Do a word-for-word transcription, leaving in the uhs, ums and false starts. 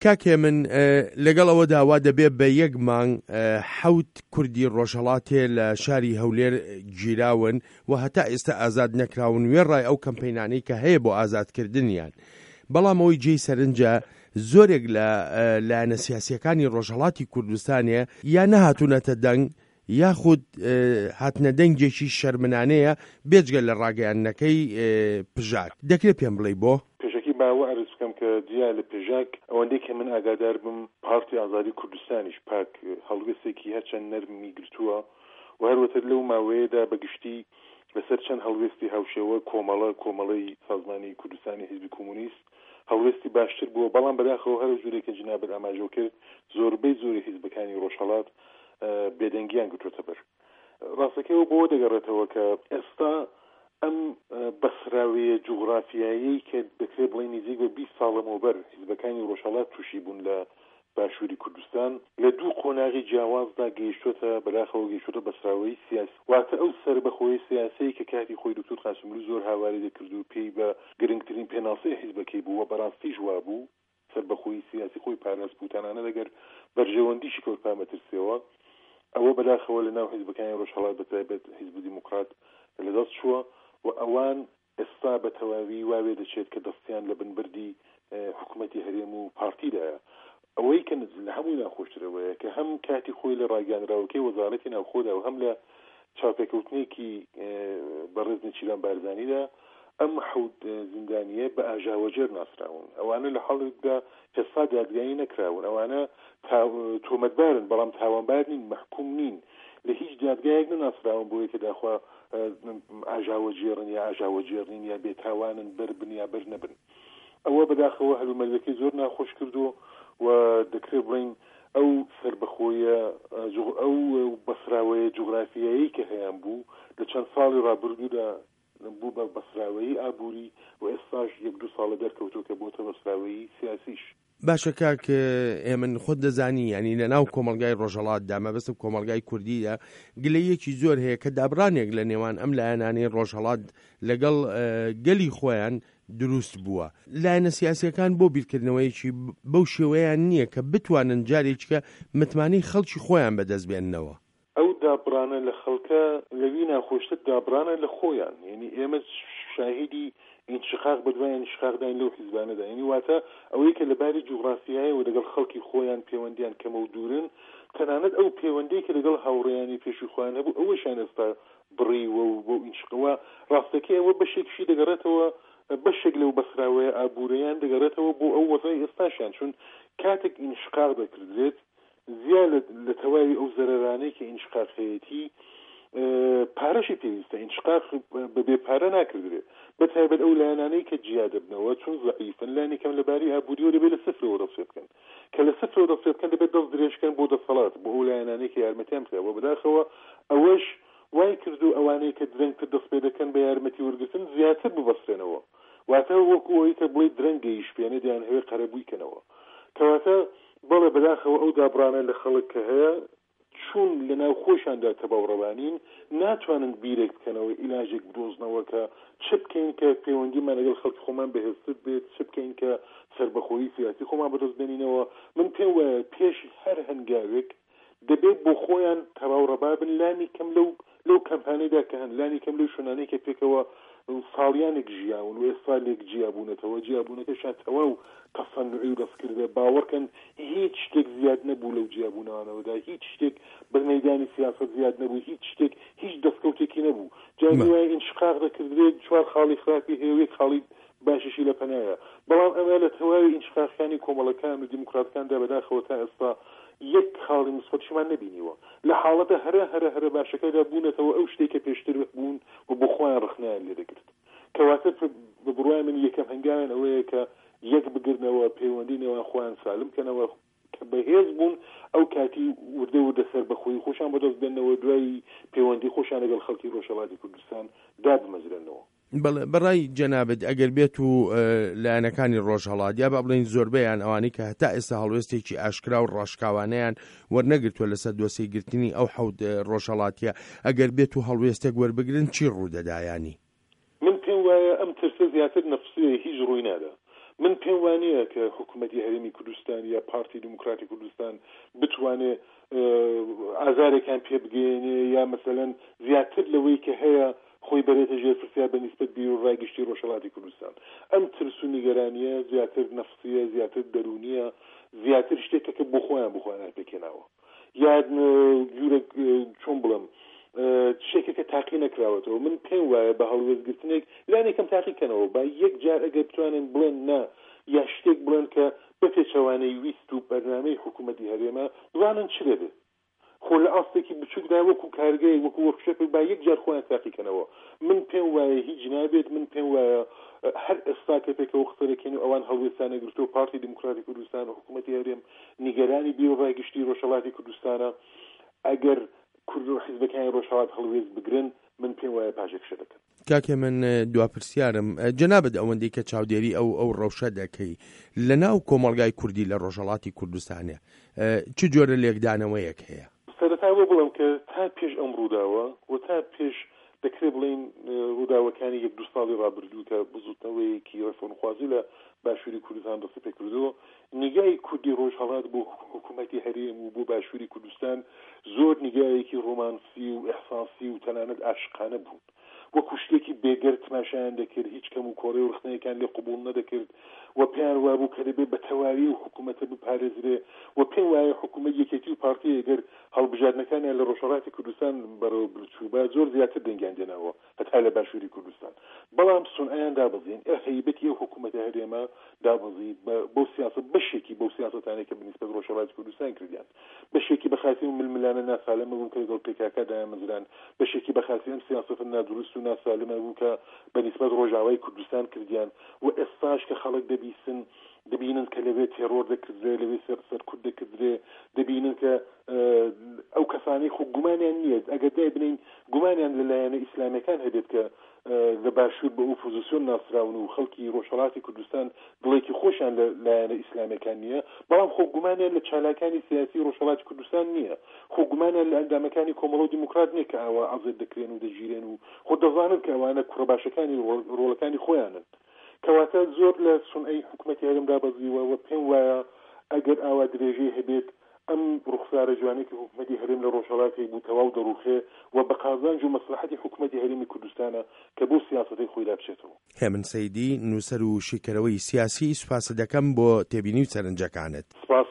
کاکێ من لەگەڵ ئەوە داوا دەبێ بە یەک مانگ حەوت کوردی ڕۆژهەڵاتێ لە شاری هەولێر گیراون و هەتا ئێستا ئازاد نەکراون وێڕای ئەو کەمپەینانەی کە هەیە بۆ ئازادکردنیان. بەڵام ئەوەی جێی سەرنجە زۆرێک لە لایەنە سیاسیەکانی ڕۆژهەڵاتی کوردستانێ یا نەهاتوونەتە دەنگ یاخود هاتنە دەنگێکی شەرمنانەیە بێجگە لە ڕاگەیاندنەکەی پژاک. دەکرێت پێم بڵێ بۆ پێشەکی باوە عرض بکەم کە جیا لە پێژاک ئەوەندەی کە من ئاگادار بم پارتی ئازادی کوردستانیش پاک هەڵوێستێکی هەرچەند نەرمی گرتووە و هەروەتر لەو ماوەیەدا بەگشتی لەسەر چەند هەڵوێستی هاوشێوە کۆمەڵە کۆمەڵەی سازمانی کوردستانی حیزبی کۆمونیست هەڵوێستی باشتر بووە، بەڵام بەداخەوە هەر جوورێکە جنابەت ئاماژەوە کرد زۆربەی زۆری حیزبەکانی ڕۆژهەڵات بێدەنگیان گرتوتە بەر. ڕاستەکەەوە بۆ دەگەڕێتەوە کە ئێستا ئەم بەسراویە جوغرافیایی کە دەکرێت بڵێ نزیک بە بیست ساڵەمەوە بەر حیزبەکانی ڕۆژهەڵات تووشی بوون لە باشووری کوردستان لە دوو قۆناغی جیاوازدا گەیشتوتە بەداخەوە گەیشتوتە بەسراوەی سیاسی، واتە ئەو سەربەخۆی سیاسی کە کاتی خۆی دکتۆر قاسملوو زۆر هاواری دەکرد و پێی بە گرنگترین پێناسەی حیزبەکەی بووە بەڕاستی ژوا بوو، سەربەخۆی سیاسی خۆی پاراست بوو تەنانەت ئەگەر بەرژەوەندیشی کەوت پامەترسیەوە ئەوە بەداخەوە لە ناو حیزبەکانی ڕۆژهەڵات بەتایبەت حیزب دیموکرات لەدەست چووە و ئەوان ئێستا بە تەواوی واوێ دەچێت کە دەستیان لە بنبردی حکوومەتی هەرێم و پارتیدایە. ئەوەی کە لە هەمووی ناخۆشترەوەیە کە هەم کاتی خۆی لە ڕاگەاندراوەکەی وەزارەتی ناوخۆدا و هەم لە چاوپێکەوتنێکی بەڕێز نێچیران بارزانیدا ئەم حەوت زیندانیە بە ئاژاوەجێر ناسراون، ئەوانە لە حاڵێکدا هێستا دادگایی نەکراون، ئەوانە تۆمەتبارن بەڵام تاوانبار نین، مەحکوم نین، لە هیچ دادگایەک نەناسراون بۆ یەکە داخوا ئاژاوەجێڕن یا ئاژاوەجێڕین یا بێتاوانن بربن یا بەر نەبن. ئەوە بەداخەوە هەلومەرجەکەی زۆر ناخۆش کردو و دەکرێت بڵین ئەو سەربەخۆیە ئەو بەسراوەیە جوغرافیایی کە هەیەیان بوو لە چەند ساڵی ڕابردوودا بوو بە بەسراوەیی ئابووری و ئێستاش یەک دوو ساڵە دەرکەوتووە کە بۆتە بەسراوەیی سیاسیش. باشە کاک ئێمن خۆت دەزانی ینی لە ناو کۆمەلگای ڕۆژهەڵاتدا مەبەستم کۆمەلگای کوردیدا گلەیەکی زۆر هەیە کە دابڕانێک لە نێوان ئەم لایەنانەی ڕۆژهەڵات لەگەڵ گەلی خۆیان دروست بووە. لایەنە سیاسیەکان بۆ بیرکردنەوەیکی بەو شێوەیان نییە کە بتوانن جارێککە متمانەی خەڵکی خۆیان بەدەست بێننەوە. ئەو دابڕانە لە خەڵکە لەوی ناخۆشتر دابڕانە لە خۆیان، یعنی ئێمە شاهیدی انشقاق بدوای انشقاق داین لەو حیزبانەدا، یعنی واتە ئەوەی کە لەباری جوغرافیایە و لەگەڵ خەڵکی خۆیان پەیوەندیان کەمە و دوورن، تەنانەت ئەو پەیوەندی کە لەگەڵ هاوڕێیانی پێشووی خۆیان هەبوو ئەوەشان ئێستا بڕیوە و بۆ انشقەوە ڕاستەکەی ئەوە بەشێکشی دەگەڕێتەوە بەشێک لەو بەسراوەیە ئابووریان دەگەڕێتەوە بۆ ئەو وەزای ئێستاشیان، چون کاتێک انشقاق دەکردرێت زیاد لە تەواوی ئەو زەرەرانەی کە انشقاق هەیەتی پارەشی پێویستە، انشقاق بەبێ پارە ناکردرێت، بەتایبەت ئەو لایەنانەی کە جیا دەبنەوە چون ضعیفن لانی کەم لەباری ئابووریەوە دەبێت لە سفرەوە دەستێ بکەن، کە لە سفرەوە دەستێ بکەن دەبێت دەست درێژکەن بۆ دەسەڵات بۆ ئەو لایەنانەی کە یارمەتیان بدەوە. بەداخەوە ئەوەش وای کردو ئەوانەی کە درەنگتر دەست پێ دەکەن بە یارمەتی وەرگرتن زیاتر ببەستێنەوە، واتە وەکو ئەوەی کە بڵێ درەنگەیش پێێنە دیان هەوێ قەرەبوویکەنەوە، کەواتە بەڵێ بەداخەوە ئەو دابڕانە لە خەڵک کە هەیە چون لە ناو خۆشاندا تەباوڕەوانین ناتوانن بیرێک بکەنەوە ئیلاژێک بدۆزنەوە کە چ بکەین کە پەیوەندیمان لەگەڵ خەڵکی خۆمان بەهێزتر بێت، چ بکەین کە سەربەخۆیی سیاسی خۆمان بەدەست بێنینەوە. من پێم وایە پێش هەر هەنگاوێک دەبێت بۆ خۆیان تەواوڕەبا بن، لانی کەم لەو لەو کەمپانیدا کە هەن، لانی کەم لەو شوێنانەی کە پێکەوە ساڵیانێک ژیاون و ئێستا لێک جیابوونەتەوە، جیابوونەکەشان تەواو تەسەنعی و دەستکردە، باوەڕکەن هیچ شتێک زیاد نەبوو لەو جیابوونەوانەوەدا، هیچ شتێک بە مەیدانی سیاست زیاد نەبوو، هیچ شتێک هیچ دەستکەوتێکی نەبوو. جای وایە ئینشقاق دەکردرێت چوار خاڵی خراپی هەیەوێک خاڵی باشیشی لە پەنایە، بەڵام ئەمە لە تەواوی ئینشقاقەکانی کۆمەڵەکان و دیموکراتەکاندا بەداخەوە تا ئێستا یەک خاڵی مثبەتیشمان نەبینیوە، لە حاڵەتە هەرە هەرە هەرە باشەکەدا بوونەتەوە ئەو شتێک کە پێشتر بوون و بۆ خۆیان ڕخنیان لێ دەکرد. کەواتە بە بڕوای من یەکەم هەنگاوێن ئەوەیە کە یەک بگرنەوە پەیوەندی نێوان خۆیان سالم بکەنەوە کە بەهێز بوون ئەو کاتی وردە وردە سەر بەخۆی خۆشان بەدەست بێنەوە، دوای پەیوەندی خۆشان لەگەڵ خەڵکی ڕۆژهەڵاتی کوردستان دابمەزرێنەوە. بەڕای جەنابەت ئەگەر بێت و لایەنەکانی ڕۆژهەڵات یا بە بڵێن زۆربەیان ئەوانەی کە هەتا ئێستا هەڵوێستێکی ئاشکرا و ڕاشکاوانەیان وەرنەگرتووە لەسەر دۆسەی گرتنی ئەو حەوت ڕۆژهەڵاتیە، ئەگەر بێت و هەڵوێستێک وەربگرن چی ڕوودەدایانی؟ من پێم وایە ئەم ترسە زیاتر نەفسیە، هیچ ڕووی نادا. من پێم وانەیە کە حکوومەتی هەرێمی کوردستان یا پارتی دموکراتی کوردستان بتوانێت ئازارێکان پێ بگەێنێ یا مەسەلەن زیاتر لەوەی کە هەیە خۆی بەرێتە ژێر پرسیار بە نیسبەت بیر و ڕایگەشتی ڕۆژهەڵاتی کوردستان. ئەم ترس و نیگەرانیە زیاتر نەفسیە، زیاتر دەرونیە، زیاتر شتێکە کە بۆ خۆیان بخۆیان پێکێناوە، یاد جوورە چۆن بڵم شتێکێکە تاقی نەکراوەتەوە. من پێم وایە بە هەڵوێستگرتنێک لانێکم تاقیکەنەوە با یەک جار ئەگەر بتوانن بڵێن نا یا شتێک بڵێن کە بە پێچەوانەی ویست و بەرنامەی حکوومەتی هەرێمە دوانن چ دەبێت خۆ لە ئاستێکی بچووکدا وەکو کارگەی وەکو وەرکشۆپێک با یەک جار خۆیان تاقیکەنەوە. من پێم وایە هیچ نابێت، من پێم وایە هەر ئێستا کە پێکەوە قسەرەکەین و ئەوان هەڵوێستانە گرتو و پارتی دموکراتی کوردستان و حکوومەتی هەرێم نیگەرانی بیر و ڕایگەشتی ڕۆژهەڵاتی کوردستانە ئەگەر کورد و حیزبەکانی ڕۆژهەڵات هەڵوێست بگرن من پێم وایە پاژێک شە دەکەن. کاکێ من دواپرسیارم جەنابەت ئەوەندەی کە چاودێری ئەو ئەو ڕەوشە دەکەی لە ناو کۆمەڵگای کوردی لە ڕۆژهەڵاتی کوردستانە چ جۆرە لێکدانەوەیەک هەیە؟ سەرەتاوە بڵم کە تا پێش ئەم ڕووداوە و تا پێش دەکرێت بڵین ڕووداوەکانی یەک دو ساڵی ڕابردوو کە بزوتنەوەیەکی ڕێفۆنخوازی لە باشووری کوردستان دەست پێ کردەوە، نیگای کوردی ڕۆژهەڵات بۆ حکوومەتی هەرێم و بۆ باشووری کوردستان زۆر نیگایەکی ڕۆمانسی و ئەحساسی و تەنانەت عاشقانە بوون، وەکو شتێکی بێگەر تماشایان دەکرد، هیچ کەم و کۆڕێ و ڕخنەیەکان لێ قبوڵ نەدەکرد و پێیان وابوو کە دەبێت بە تەواوی و حکوومەتە بپارێزرێ و پێم وایە حکوومەت یەکێتی و پارتی ئەگەر هەڵبژاردنەکانیان لە ڕۆژهەڵاتی کوردستان بەرەو بچووبە زۆر زیاتر دەنگیان دێنەوە هەتا لە باشووری کوردستان، بەڵام سونئیان دابەزین هەیبەتی ئەو حکوومەتە هەرێمە دابەزی بۆ سیاست بەشێکی بۆ سیاستانێک کە بنسبەت ڕۆژهەڵاتی کوردستان کردیان، بەشێکی بەخاسی و ململانە ناسالمە بوون کە لەگەڵ پێکاکە دایانمەزران، بەشێکی بەخاسی ئەم سیاسەتە نادروست و ناسالمە بوو کە بەنسبەت ڕۆژاوای کوردستان کردیان و ئێستاش کە خەڵک دەبیسن دەبینن کە لەوێ تێرۆر دەکردرێ، لەوێ سەرکورد دەکردرێ، دەبینن کە ئەو کەسانەی خۆ گومانیان نییە ئەگەر دای بنین گومانیان لەلایەنە ئیسلامیەکان هەبێت کە لە باشوور بە ئەو پۆزیسیۆن ناسراون و خەڵکی ڕۆژهەڵاتی کوردستان دڵێکی خۆشیان لە لایەنە ئیسلامیەکان نییە، بەڵام خۆ گومانیان لە چالاکانی سیاسی ڕۆژهەڵاتی کوردستان نییە، خۆ گومانیان لە ئەندامەکانی کۆمەڵە و دیموکرات نییە کە ئەوە ئازاد دەکرێن و دەژیرێن و خۆ دەزانن کە ئەوانە کوڕەباشەکانی ڕۆڵەکانی خۆیانن، کەواتە زۆر لە سونئەی حکوومەتی هەرێم دابەزیوە و پێم وایە ئەگەر ئاوا درێژەی هەبێت ئەم ڕوخسارە جوانێکی حکوومەتی هەرێم لە ڕۆژهەڵاتی بوو تەواو دەڕوخێ و بە قازانج و مەسلحەتی حکوومەتی هەرێمی کوردستانە کە بۆ سیاسەتی خۆی دابچێتەوە. هێمن سەیدی نووسەر و شیکەرەوەی سیاسی، سوپاس دەکەم بۆ تێبینی و چەرنجەکانت. سپاس